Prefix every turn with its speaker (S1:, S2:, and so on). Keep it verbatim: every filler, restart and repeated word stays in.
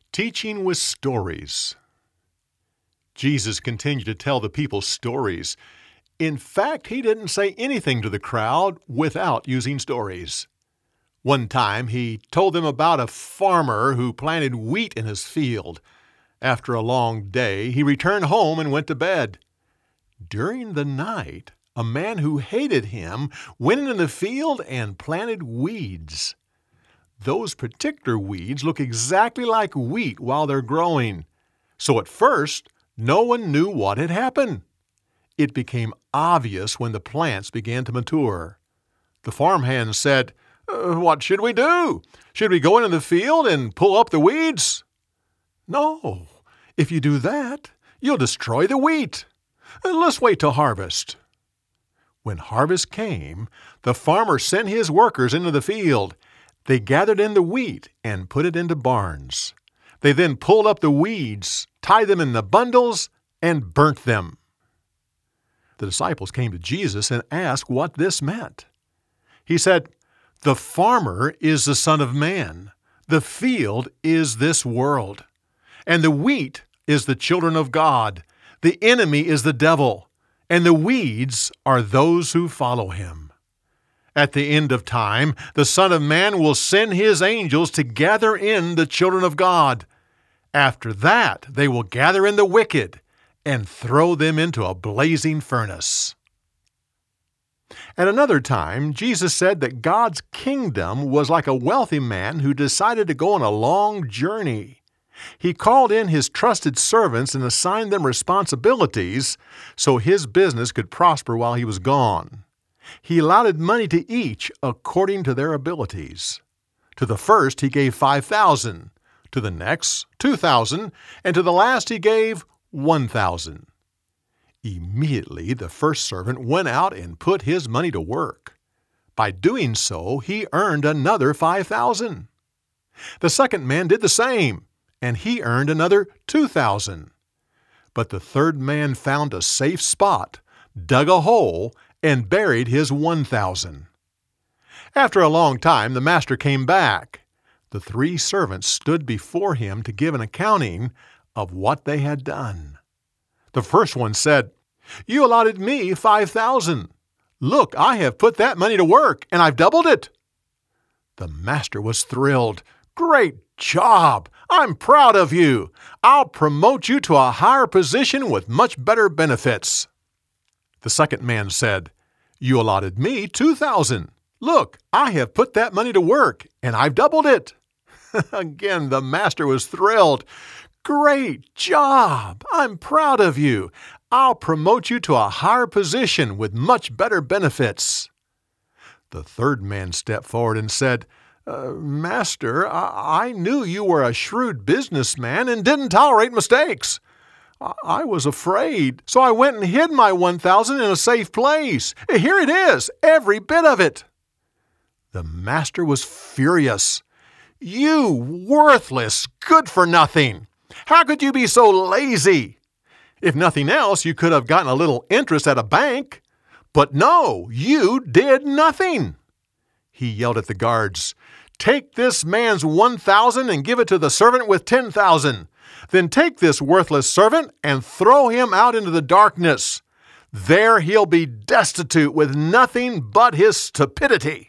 S1: Teaching with stories. Jesus continued to tell the people stories. In fact, he didn't say anything to the crowd without using stories. One time, he told them about a farmer who planted wheat in his field. After a long day, he returned home and went to bed. During the night, a man who hated him went into the field and planted weeds. Those particular weeds look exactly like wheat while they're growing. So at first, no one knew what had happened. It became obvious when the plants began to mature. The farmhand said, uh, "What should we do? Should we go into the field and pull up the weeds?" "No, if you do that, you'll destroy the wheat. Let's wait till harvest." When harvest came, the farmer sent his workers into the field. They gathered in the wheat and put it into barns. They then pulled up the weeds, tied them in the bundles, and burnt them. The disciples came to Jesus and asked what this meant. He said, "The farmer is the Son of Man. The field is this world. And the wheat is the children of God. The enemy is the devil. And the weeds are those who follow him. At the end of time, the Son of Man will send his angels to gather in the children of God. After that, they will gather in the wicked and throw them into a blazing furnace." At another time, Jesus said that God's kingdom was like a wealthy man who decided to go on a long journey. He called in his trusted servants and assigned them responsibilities so his business could prosper while he was gone. He allotted money to each according to their abilities. To the first he gave five thousand, to the next two thousand, and to the last he gave one thousand. Immediately the first servant went out and put his money to work. By doing so, he earned another five thousand. The second man did the same, and he earned another two thousand. But the third man found a safe spot, dug a hole, and buried his one thousand. After a long time, the master came back. The three servants stood before him to give an accounting of what they had done. The first one said, "You allotted me five thousand. Look, I have put that money to work, and I've doubled it." The master was thrilled. "Great job! I'm proud of you. I'll promote you to a higher position with much better benefits." The second man said, "You allotted me two thousand. Look, I have put that money to work, and I've doubled it." Again, the master was thrilled. "Great job! I'm proud of you. I'll promote you to a higher position with much better benefits." The third man stepped forward and said, uh, "Master, I-, I knew you were a shrewd businessman and didn't tolerate mistakes. I was afraid, so I went and hid my one thousand in a safe place. Here it is, every bit of it." The master was furious. "You worthless, good-for-nothing! How could you be so lazy? If nothing else, you could have gotten a little interest at a bank. But no, you did nothing." He yelled at the guards, "Take this man's one thousand and give it to the servant with ten thousand. Then take this worthless servant and throw him out into the darkness. There he'll be destitute with nothing but his stupidity."